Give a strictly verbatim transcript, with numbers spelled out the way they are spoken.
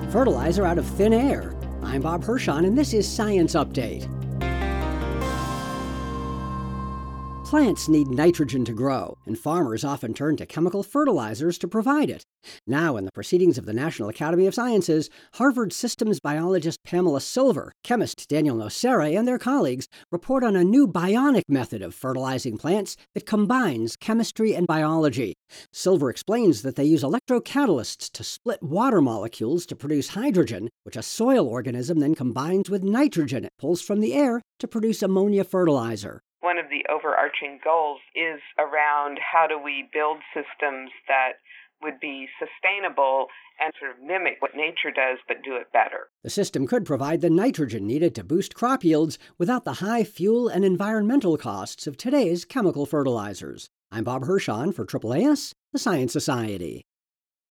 fertilizer out of thin air. I'm Bob Hirschon, and this is Science Update. Plants need nitrogen to grow, and farmers often turn to chemical fertilizers to provide it. Now, in the Proceedings of the National Academy of Sciences, Harvard systems biologist Pamela Silver, chemist Daniel Nocera, and their colleagues report on a new bionic method of fertilizing plants that combines chemistry and biology. Silver explains that they use electrocatalysts to split water molecules to produce hydrogen, which a soil organism then combines with nitrogen it pulls from the air to produce ammonia fertilizer. One of the overarching goals is around how do we build systems that would be sustainable and sort of mimic what nature does, but do it better. The system could provide the nitrogen needed to boost crop yields without the high fuel and environmental costs of today's chemical fertilizers. I'm Bob Hirschon for A A A S, the Science Society.